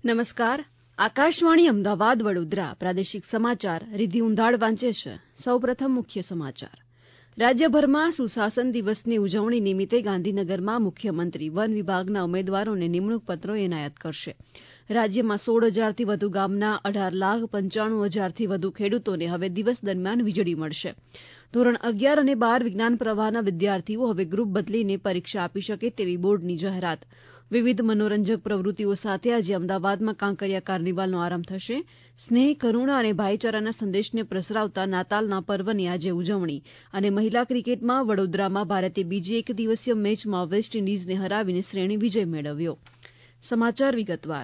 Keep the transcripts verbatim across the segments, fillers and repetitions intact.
નમસ્કાર. આકાશવાણી અમદાવાદ વડોદરા પ્રાદેશિક સમાચાર રિધિ ઉંધાડ વાંચે છે. સૌપ્રથમ મુખ્ય સમાચાર. રાજ્યભરમાં સુશાસન દિવસની ઉજવણી નિમિત્તે ગાંધીનગરમાં મુખ્યમંત્રી વન વિભાગના ઉમેદવારોને નિમણૂક પત્રો એનાયત કરશે. રાજ્યમાં સોળ હજારથી વધુ ગામના અઢાર લાખ પંચાણું હજારથી વધુ ખેડૂતોને હવે દિવસ દરમિયાન વીજળી મળશે. ધોરણ અગિયાર અને બાર વિજ્ઞાન પ્રવાહના વિદ્યાર્થીઓ હવે ગ્રુપ બદલીને પરીક્ષા આપી શકે તેવી બોર્ડની જાહેરાત. વિવિધ મનોરંજક પ્રવૃત્તિઓ સાથે આજે અમદાવાદમાં કાંકરિયા કાર્નિવાલનો આરંભ થશે. સ્નેહ, કરુણા અને ભાઈચારાના સંદેશને પ્રસરાવતા નાતાલના પર્વની આજે ઉજવણી. અને મહિલા ક્રિકેટમાં વડોદરામાં ભારતે બીજી એક દિવસીય મેચમાં વેસ્ટ ઇન્ડિઝને હરાવીને શ્રેણી વિજય મેળવ્યો. સમાચાર વિગતવાર.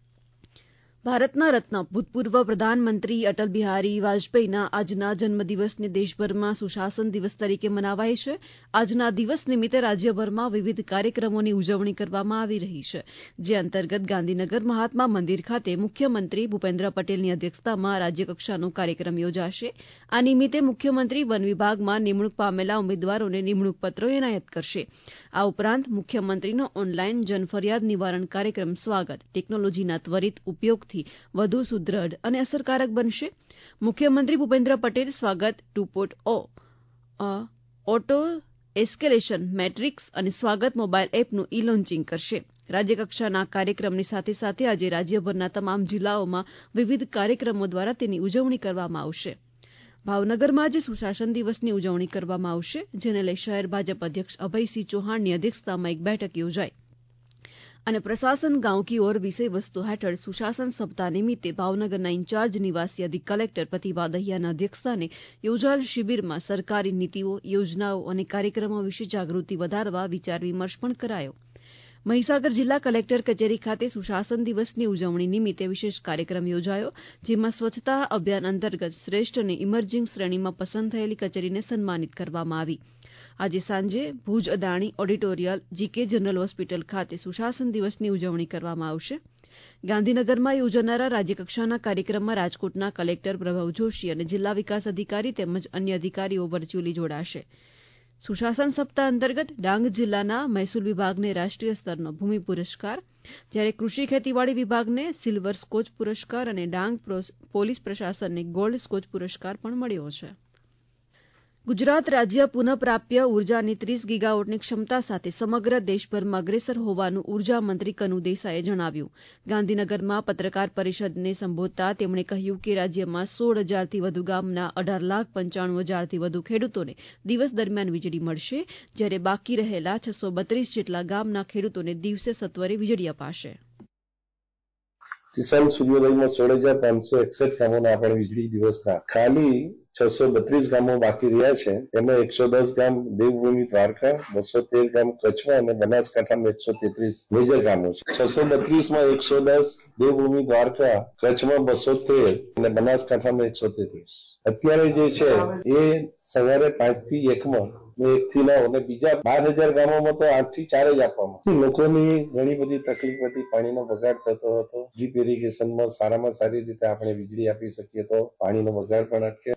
ભારતના રત્ન ભૂતપૂર્વ પ્રધાનમંત્રી અટલ બિહારી વાજપેયીના આજના જન્મદિવસને દેશભરમાં સુશાસન દિવસ તરીકે મનાવાય છે. આજના દિવસ નિમિત્તે રાજ્યભરમાં વિવિધ કાર્યક્રમોની ઉજવણી કરવામાં આવી રહી છે. જે અંતર્ગત ગાંધીનગર મહાત્મા મંદિર ખાતે મુખ્યમંત્રી ભૂપેન્દ્ર પટેલની અધ્યક્ષતામાં રાજ્યકક્ષાનો કાર્યક્રમ યોજાશે. આ નિમિત્તે મુખ્યમંત્રી વન વિભાગમાં નિમણૂક પામેલા ઉમેદવારોને નિમણૂક પત્રો એનાયત કરશે. આ ઉપરાંત મુખ્યમંત્રીનો ઓનલાઈન જનફરિયાદ નિવારણ કાર્યક્રમ સ્વાગત ટેકનોલોજીના ત્વરિત ઉપયોગથી વધુ સુદ્રઢ અને અસરકારક બનશે. મુખ્યમંત્રી Bhupendra Patel Swagat two point O auto escalation matrix અને સ્વાગત મોબાઈલ એપનું ઈ લોન્ચિંગ કરશે. રાજ્યકક્ષાના કાર્યક્રમની સાથે સાથે આજે રાજ્યભરના તમામ જિલ્લાઓમાં વિવિધ કાર્યક્રમો દ્વારા તેની ઉજવણી કરવામાં આવશે. ભાવનગરમાં આજે સુશાસન દિવસની ઉજવણી કરવામાં આવશે, જેને લઈ શહેર ભાજપ અધ્યક્ષ અભયસિંહ ચૌહાણની અધ્યક્ષતામાં એક બેઠક યોજાઈ. અને પ્રશાસન ગાંવ કી ઓર વિષય વસ્તુ હેઠળ સુશાસન સપ્તાહ નિમિત્તે ભાવનગરના ઇન્ચાર્જ નિવાસી અધિક કલેક્ટર પ્રતિભા દહિયાના અધ્યક્ષસ્થાને યોજાયેલ શિબિરમાં સરકારી નીતિઓ, યોજનાઓ અને કાર્યક્રમો વિશે જાગૃતિ વધારવા વિચાર વિમર્શ પણ કરાયો. મહીસાગર જિલ્લા કલેક્ટર કચેરી ખાતે સુશાસન દિવસની ઉજવણી નિમિત્તે વિશેષ કાર્યક્રમ યોજાયો, જેમાં સ્વચ્છતા અભિયાન અંતર્ગત શ્રેષ્ઠ અને ઇમર્જિંગ શ્રેણીમાં પસંદ થયેલી કચેરીને સન્માનિત કરવામાં આવી. આજે સાંજે Bhuj Adani auditorium GK general hospital ખાતે સુશાસન દિવસની ઉજવણી કરવામાં આવશે. ગાંધીનગરમાં યોજાનારા રાજ્યકક્ષાના કાર્યક્રમમાં રાજકોટના કલેક્ટર પ્રભવ જોશી અને જિલ્લા વિકાસ અધિકારી તેમજ અન્ય અધિકારીઓ વર્ચ્યુઅલી જોડાશે. સુશાસન સપ્તાહ અંતર્ગત ડાંગ જિલ્લાના મહેસૂલ વિભાગને રાષ્ટ્રીય સ્તરનો ભૂમિ પુરસ્કાર, જ્યારે કૃષિ ખેતીવાડી વિભાગને સિલ્વર સ્કોચ પુરસ્કાર અને ડાંગ પોલીસ પ્રશાસનને ગોલ્ડ સ્કોચ પુરસ્કાર પણ મળ્યો છે. ગુજરાત રાજ્ય પુનઃપ્રાપ્ય ઉર્જાની ત્રીસ ગીગાવોટની ક્ષમતા સાથે સમગ્ર દેશભરમાં અગ્રેસર હોવાનું ઉર્જા મંત્રી કનુ દેસાઈએ જણાવ્યું. ગાંધીનગરમાં પત્રકાર પરિષદને સંબોધતા તેમણે કહ્યું કે રાજ્યમાં સોળ હજારથી વધુ ગામના અઢાર લાખ પંચાણું હજારથી વધુ ખેડૂતોને દિવસ દરમિયાન વીજળી મળશે, જ્યારે બાકી રહેલા છસો બત્રીસ જેટલા ગામના ખેડૂતોને દિવસે સત્વરે વીજળી અપાશે. કિસાન સૂર્યોદયમાં સોળ હજાર પાંચસો એકસઠ ગામોને આપણે વીજળી દિવસના ખાલી છસો બત્રીસ ગામો બાકી રહ્યા છે. એમાં એકસો દસ ગામ દેવભૂમિ દ્વારકા, બસો તેર ગામ કચ્છમાં અને બનાસકાંઠામાં એકસો તેત્રીસ મેજર ગામો છે. છસો બત્રીસ માં એકસો દસ દેવભૂમિ દ્વારકા, કચ્છમાં બસો તેર અને બનાસકાંઠામાં એકસો તેત્રીસ. અત્યારે જે છે એ સવારે પાંચ થી એકમાં એક થી નવ અને બીજા બાર હજાર ગામોમાં તો આઠ થી ચાર જ આપવામાં. લોકોની ઘણી બધી તકલીફ હતી, પાણીનો બગાડ થતો હતો. ડ્રીપ ઇરિગેશનમાં સારામાં સારી રીતે આપણે વીજળી આપી શકીએ તો પાણીનો બગાડ પણ અટકે.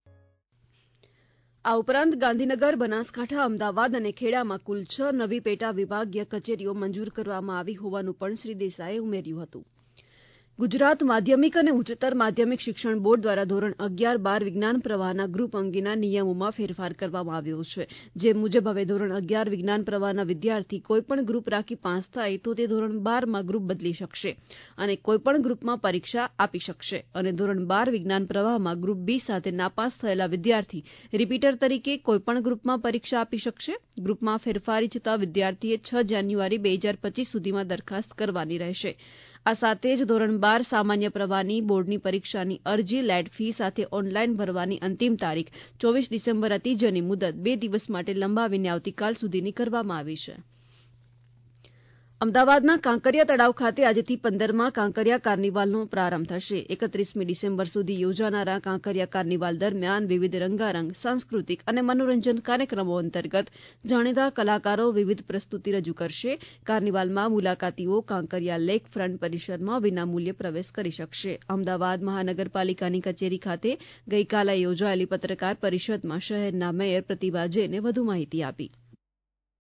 આ ઉપરાંત ગાંધીનગર, બનાસકાંઠા, અમદાવાદ અને ખેડામાં કુલ છ નવી પેટા વિભાગીય કચેરીઓ મંજૂર કરવામાં આવી હોવાનું પણ શ્રી દેસાઈએ ઉમેર્યું હતું. ગુજરાત માધ્યમિક અને ઉચ્ચતર માધ્યમિક શિક્ષણ બોર્ડ દ્વારા ધોરણ અગિયાર બાર વિજ્ઞાન પ્રવાહના ગ્રુપ અંગેના નિયમોમાં ફેરફાર કરવામાં આવ્યો છે. જે મુજબ હવે ધોરણ અગિયાર વિજ્ઞાન પ્રવાહના વિદ્યાર્થી કોઈપણ ગ્રુપ રાખી પાસ થાય તો તે ધોરણ બારમાં ગ્રુપ બદલી શકશે અને કોઈપણ ગ્રુપમાં પરીક્ષા આપી શકશે. અને ધોરણ બાર વિજ્ઞાન પ્રવાહમાં ગ્રુપ બી સાથે નાપાસ થયેલા વિદ્યાર્થી રિપીટર તરીકે કોઈપણ ગ્રુપમાં પરીક્ષા આપી શકશે. ગ્રુપમાં ફેરફાર ઇચ્છતા વિદ્યાર્થીએ છ જાન્યુઆરી બે હજાર પચીસ સુધીમાં દરખાસ્ત કરવાની રહેશે. આ સાથે જ ધોરણ બાર સામાન્ય પ્રવાહની બોર્ડની પરીક્ષાની અરજી લેટ ફી સાથે ઓનલાઈન ભરવાની અંતિમ તારીખ ચોવીસ ડિસેમ્બર હતી, જેની મુદત બે દિવસ માટે લંબાવીને આવતીકાલ સુધીની કરવામાં આવી છે. અમદાવાદના કાંકરિયા તળાવ ખાતે આજથી પંદરમા કાંકરિયા કાર્નિવાલનો પ્રારંભ થશે. એકત્રીસમી ડિસેમ્બર સુધી યોજાનારા કાંકરિયા કાર્નિવાલ દરમિયાન વિવિધ રંગારંગ, સાંસ્કૃતિક અને મનોરંજન કાર્યક્રમો અંતર્ગત જાણીતા કલાકારો વિવિધ પ્રસ્તુતિ રજૂ કરશે. કાર્નિવાલમાં મુલાકાતીઓ કાંકરિયા લેક ફ્રન્ટ પરિસરમાં વિનામૂલ્યે પ્રવેશ કરી શકશે. અમદાવાદ મહાનગરપાલિકાની કચેરી ખાતે ગઈકાલે યોજાયેલી પત્રકાર પરિષદમાં શહેરના મેયર પ્રતિભા જૈને વધુ માહિતી આપી.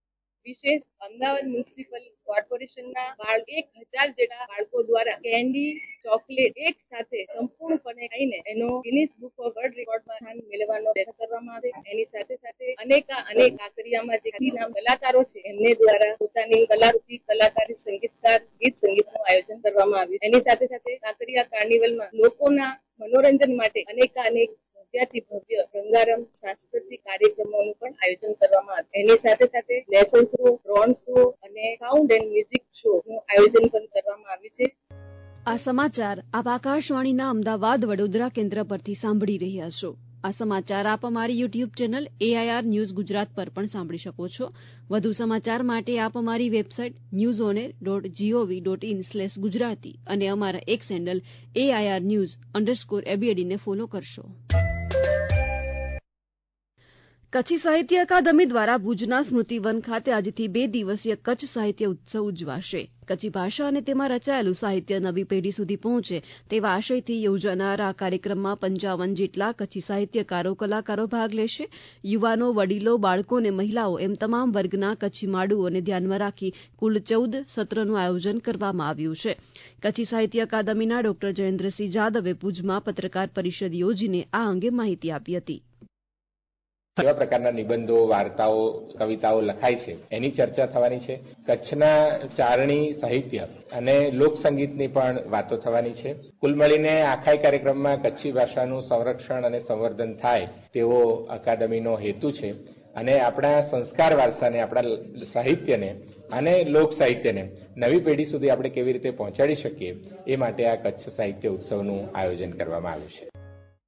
વિશેષ અમદાવાદ મ્યુનિસિપલ કોર્પોરેશનના બાળ એક હજાર જેટલા બાળકો દ્વારા કેન્ડી ચોકલેટ એક સાથે સંપૂર્ણપણે ખાઈને એનો ગિનિસ બુક ઓફ વર્લ્ડ રેકોર્ડમાં સ્થાન મેળવવાનો પ્રયત્ન કરવામાં આવે. એની સાથે સાથે અનેકા અનેક કાંકરિયામાં જે ખ્યાતિનામ કલાકારો છે એમને દ્વારા પોતાની કલાકૃતિ કલાકારી સંગીતકાર ગીત સંગીતનું આયોજન કરવામાં આવ્યું. એની સાથે સાથે કાંકરિયા કાર્નિવલમાં લોકોના મનોરંજન માટે અનેકા અનેક ભવ્યાતિ ભવ્ય રંગારંગ સાંસ્કૃતિક કાર્યક્રમોનું પણ આયોજન કરવામાં આવ્યું. એની સાથે સાથે લેસન શો, ડ્રોન શો અને સાઉન્ડ એન્ડ મ્યુઝિક શોનું આયોજન પણ કરવામાં આવ્યું છે. આ સમાચાર આપ આકાશવાણીના અમદાવાદ વડોદરા કેન્દ્ર પરથી સાંભળી રહ્યા છો. આ સમાચાર આપ અમારી YouTube channel AIR news Gujarat પર પણ સાંભળી શકો છો. વધુ સમાચાર માટે આપ અમારી website news on air dot gov dot in slash Gujarati અને અમારા X handle AIR news underscore એબીએડીને ફોલો કરશો. કચ્છી સાહિત્ય અકાદમી દ્વારા ભુજના સ્મૃતિવન ખાતે આજથી બે દિવસીય કચ્છ સાહિત્ય ઉત્સવ ઉજવાશે. કચ્છી ભાષા અને તેમાં રચાયેલું સાહિત્ય નવી પેઢી સુધી પહોંચે તેવા આશયથી યોજાનાર આ કાર્યક્રમમાં પંચાવન જેટલા કચ્છી સાહિત્યકારો કલાકારો ભાગ લેશે. યુવાનો, વડીલો, બાળકો અને મહિલાઓ એમ તમામ વર્ગના કચ્છી માડુઓને ધ્યાનમાં રાખી કુલ ચૌદ સત્રનું આયોજન કરવામાં આવ્યું છે. કચ્છી સાહિત્ય અકાદમીના ડોક્ટર જયેન્દ્રસિંહ જાદવે ભુજમાં પત્રકાર પરિષદ યોજીને આ અંગે માહિતી આપી હતી. કેવા પ્રકારના નિબંધો, વાર્તાઓ, કવિતાઓ લખાય છે એની ચર્ચા થવાની છે. કચ્છના ચારણી સાહિત્ય અને લોકસંગીતની પણ વાતો થવાની છે. કુલ મળીને આખા કાર્યક્રમમાં કચ્છી ભાષાનું સંરક્ષણ અને સંવર્ધન થાય તેવો અકાદમીનો હેતુ છે અને આપણા સંસ્કાર વારસાને, આપણા સાહિત્યને અને લોક સાહિત્યને નવી પેઢી સુધી આપણે કેવી રીતે પહોંચાડી શકીએ એ માટે આ કચ્છ સાહિત્ય ઉત્સવનું આયોજન કરવામાં આવ્યું છે.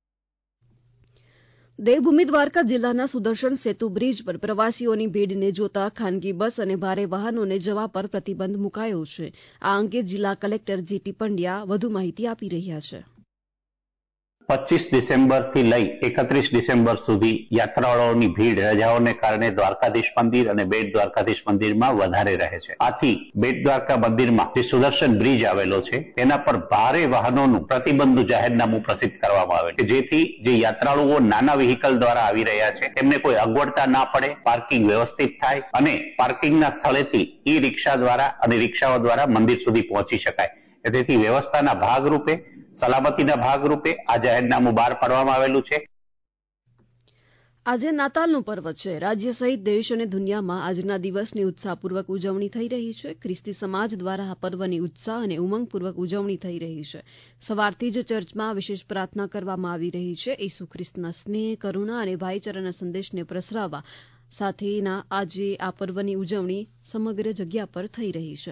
દેવભૂમિ દ્વારકા જિલ્લાના સુદર્શન સેતુ બ્રિજ પર પ્રવાસીઓની ભીડને જોતા ખાનગી બસ અને ભારે વાહનોને જવા પર પ્રતિબંધ મુકાયો છે. આ અંગે જિલ્લા કલેક્ટર જીટી પંડ્યા વધુ માહિતી આપી રહ્યા છે. પચીસ ડિસેમ્બરથી લઈ એકત્રીસ ડિસેમ્બર સુધી યાત્રાળુઓની ભીડ રજાઓને કારણે દ્વારકાધીશ મંદિર અને બેટ દ્વારકાધીશ મંદિરમાં વધારે રહે છે. આથી બેટ દ્વારકા મંદિરમાં જે સુદર્શન બ્રિજ આવેલો છે તેના પર ભારે વાહનોનું પ્રતિબંધનું જાહેરનામું પ્રસિદ્ધ કરવામાં આવેલ છે, જેથી જે યાત્રાળુઓ નાના વ્હીકલ દ્વારા આવી રહ્યા છે તેમને કોઈ અગવડતા ના પડે, પાર્કિંગ વ્યવસ્થિત થાય અને પાર્કિંગના સ્થળેથી ઈ રિક્ષા દ્વારા અને રિક્ષાઓ દ્વારા મંદિર સુધી પહોંચી શકાય. તેથી વ્યવસ્થાના ભાગરૂપે, સલામતીના ભાગરૂપે આ જાહેરનામું બહાર પાડવામાં આવેલું છે. આજે નાતાલનું પર્વ છે. રાજ્ય સહિત દેશ અને દુનિયામાં આજના દિવસની ઉત્સાહપૂર્વક ઉજવણી થઈ રહી છે. ખ્રિસ્તી સમાજ દ્વારા આ પર્વની ઉત્સાહ અને ઉમંગપૂર્વક ઉજવણી થઈ રહી છે. સવારથી જ ચર્ચમાં વિશેષ પ્રાર્થના કરવામાં આવી રહી છે. ઈસુ ખ્રિસ્તના સ્નેહ, કરુણા અને ભાઈચારાના સંદેશને પ્રસરાવવા સાથેના આજે આ પર્વની ઉજવણી સમગ્ર જગ્યા પર થઈ રહી છે.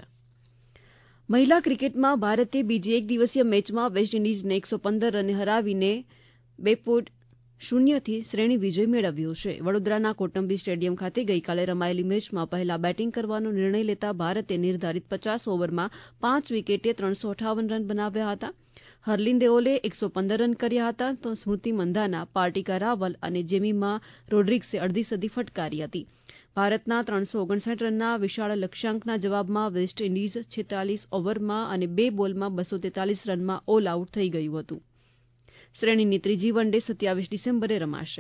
મહિલા ક્રિકેટમાં ભારતે બીજી એક દિવસીય મેચમાં વેસ્ટ ઇન્ડિઝને એકસો પંદર રને હરાવીને બે પોઈન્ટ શૂન્યથી શ્રેણી વિજય મેળવ્યો છે. વડોદરાના કોટંબી સ્ટેડિયમ ખાતે ગઈકાલે રમાયેલી મેચમાં પહેલા બેટિંગ કરવાનો નિર્ણય લેતા ભારતે નિર્ધારિત પચાસ ઓવરમાં પાંચ વિકેટે ત્રણસો અઠ્ઠાવન રન બનાવ્યા હતા. હરલીન દેઓલે એકસો પંદર રન કર્યા હતા તો સ્મૃતિ મંધાના, પાર્ટિકા રાવલ અને જેમિમા રોડ્રિગ્સે અડધી સદી ફટકારી હતી. ભારતના ત્રણસો ઓગણસાઠ રનના વિશાળ લક્ષ્યાંકના જવાબમાં વેસ્ટ ઇન્ડિઝ છેતાલીસ ઓવરમાં અને બે બોલમાં બસો તેતાલીસ રનમાં ઓલ આઉટ થઈ ગયું હતું. શ્રેણીની ત્રીજી વન ડે સત્યાવીસ ડિસેમ્બરે રમાશે.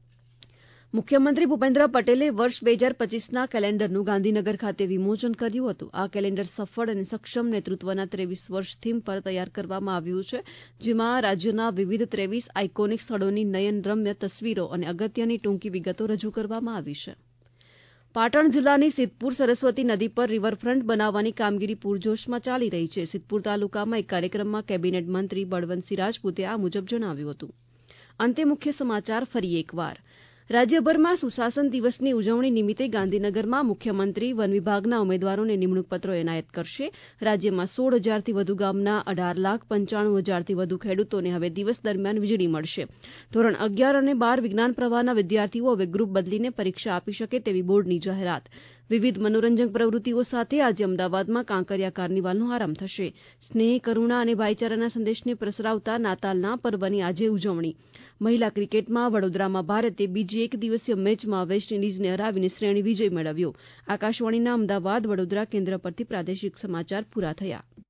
મુખ્યમંત્રી ભૂપેન્દ્ર પટેલે વર્ષ બે હજાર પચીસના કેલેન્ડરનું ગાંધીનગર ખાતે વિમોચન કર્યું હતું. આ કેલેન્ડર સફળ અને સક્ષમ નેતૃત્વના ત્રેવીસ વર્ષ થીમ પર તૈયાર કરવામાં આવ્યું છે, જેમાં રાજ્યના વિવિધ ત્રેવીસ આઇકોનિક સ્થળોની નયનરમ્ય તસવીરો અને અગત્યની ટૂંકી વિગતો રજૂ કરવામાં આવી છે. પાટણ જિલ્લાની સિદ્ધપુર સરસ્વતી નદી પર રિવરફ્રન્ટ બનાવવાની કામગીરી પૂરજોશમાં ચાલી રહી છે. સિદ્ધપુર તાલુકામાં એક કાર્યક્રમમાં કેબિનેટ મંત્રી બળવંતસિંહ રાજપૂતે આ મુજબ જણાવ્યું હતું. અંતે મુખ્ય સમાચાર ફરી એકવાર. રાજ્યભરમાં સુશાસન દિવસની ઉજવણી નિમિત્તે ગાંધીનગરમાં મુખ્યમંત્રી વન વિભાગના ઉમેદવારોને નિમણૂક પત્રો એનાયત કરશે. રાજ્યમાં સોળ હજારથી વધુ ગામના અઢાર લાખ પંચાણું હજારથી વધુ ખેડૂતોને હવે દિવસ દરમિયાન વીજળી મળશે. ધોરણ અગિયાર અને બાર વિજ્ઞાન પ્રવાહના વિદ્યાર્થીઓ હવે ગ્રુપ બદલીને પરીક્ષા આપી શકે તેવી બોર્ડની જાહેરાત. વિવિધ મનોરંજક પ્રવૃત્તિઓ સાથે આજે અમદાવાદમાં કાંકરિયા કાર્નિવાલનો આરંભ થશે. સ્નેહ, કરુણા અને ભાઈચારાના સંદેશને પ્રસરાવતા નાતાલના પર્વની આજે ઉજવણી. મહિલા ક્રિકેટમાં વડોદરામાં ભારતે બીજી એક દિવસીય મેચમાં વેસ્ટ ઇન્ડિઝને હરાવીને શ્રેણી વિજય મેળવ્યો. આકાશવાણીના અમદાવાદ વડોદરા કેન્દ્ર પરથી પ્રાદેશિક સમાચાર પૂરા થયા.